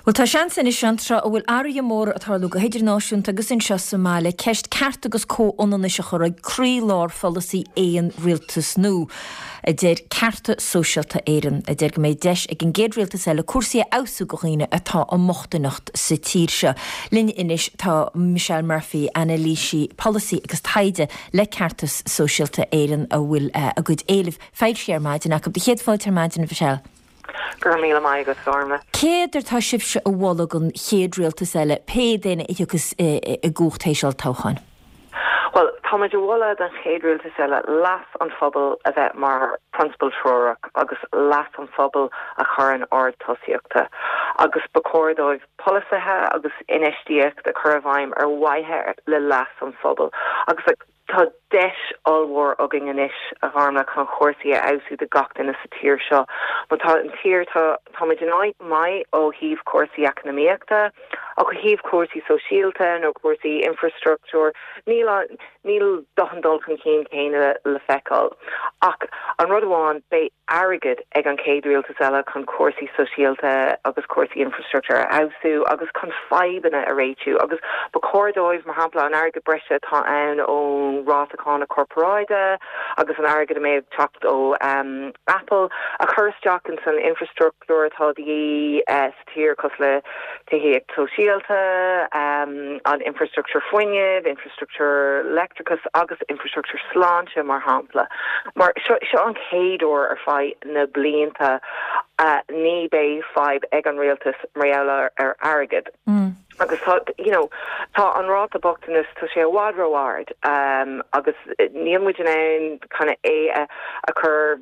Well tá seansan is seantra ó bhfuil áirí mór atá go héidir náisiúnta agus in seo Somália ceist ceart agus cóionaine se chur crí lár fallaí éon rialtas nó. A déir carta sosialta éan a déir go méid deis ag an géad rialtas eile cuasaí ausú go chéine atá an mochtanacht sa tír se. Linne inis tá Michelle Murphy Annalísi policy agus taide le cartas sosialta éan a bhfuil a good éileh feid séar maidin ac de chéadfáil tar maidin Michelle. Gur míle mai go forma. Céidir tá sibse a bhlagan chéad rialtas eile pe déine agus i gúchtéisiil táchan. Well, táid bhla den chéadrialtas eile las an phobal a bheith mar principal trúraach agus las an phobal a churann ard tosíochta. Agus bacórdóibh polisithe agus inistíocht a churabhaim ar waithe le las an phobal. Agus tá deis allhór agin inis a bharna chun chóirsaí a ausú de gachtain sa tír seo. But tá an tír táid in áid mai ó híomh cuasaí economíochta, a go híomh cuasaí sosiálta nó cuasaí infrastructúr, níl dochandul chun céine le feicáil. Ach an rud amháin bé airgid ag an céad rialtas eile chun cuasaí sosiálta agus cuasaí infrastructúr a ausú agus chun faibanna a réitiú agus bacórdóibh mar hampla an airgid breise tá ann ó rátaána corporáide agus an airgid a méid teacht ó Apple a chuirsteach an san infrastructúr atá dí tír cos le tuhéag sosiálta an infrastructure foiineh, infrastructure electricus agus infrastructure sláinte mar hampla. Mar seo an céadúir ar fáid na blianta ní bé fáib ag an rialtas maréala ar airgid. Agus tá an ráta bochtanas tá sé bhádróhard agus níommuid an kind of a chur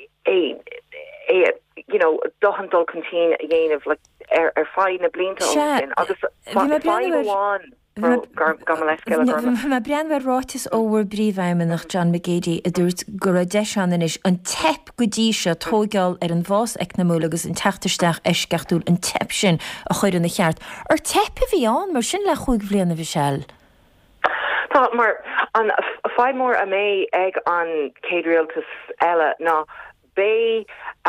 dochandul contín a dhéanamh ar fáid na blianta agus fáháin. Ma breanhar rátas óhar bríomhhaimeach John McGady a dúirt gur a deisianan is an tep go dtí se tógáil ar an bhás eicnamúla agus an teachtarsteach eisceachtúil an tep sin a chuir an na cheart. Ar tep a bhí an mar sin le chuig bbliana Michelle. Tá mar an feidhmór a mé ag an céad rialtas eile ná bé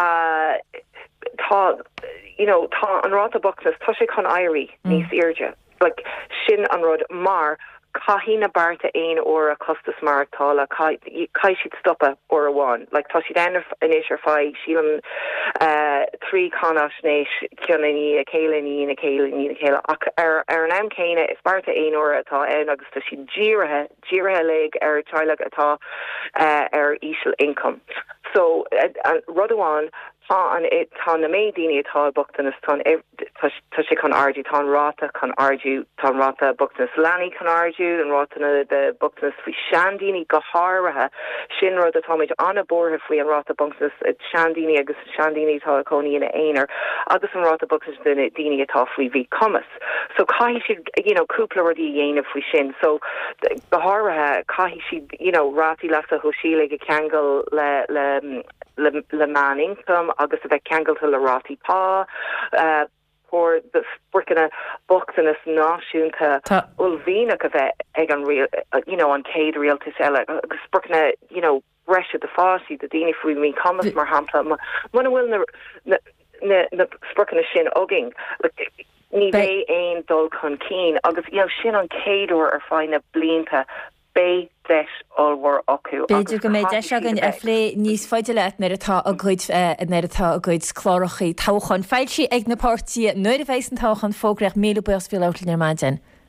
tá an ráta bochtas tá sé chun éirí níos irde. Like sin an rud mar caihína barta ein or a costas mar tala kai she'd stoppa or a one like tá si den inis ar fai sílan trí canasnéis ciannaí a céilení a céile ach ar an am céine is barta ein or atá an agus tá si díirithe leg ar taileach atá ar ísil income. So rudháin tá na mé daine atá bochtanas tá sé chun ardú tá ráta chun ardú tá ráta bochtanas leanaí chun ardú an rátainna de bochtanas faoi seandíní go háirithe sin rud atá méid anna bortha faoi an ráta bochtanas seandíní agus seandíní tá conína éonar agus an ráta bochtanas daine atá faoi bhí commas. So caihí siad cúpla rudí dhéanamh faoi sin. So go háirithe caihí siad rátí leas a thuisiile go ceangal le man income agus a bheith ceangalta le rátí pá or the frickin' bochtanas náisiúnta ulvína a bheith ag an real an céad rialtas eile agus frickin' breise de fásí de daine faoi mí commas mar hampla mana bhfuil na frickin' sin oging ní bé aon dul chun cín agus sin an céadúir ar fáin na blianta bé deis allhór acu. Beidir go méid deis agan a phlé níos fáide leit nar atá a gcuid chlárachaí táchan. Feid si ag na pártaí nuair a bhééis an táchan fógreach míle buas fi áil ar maidin.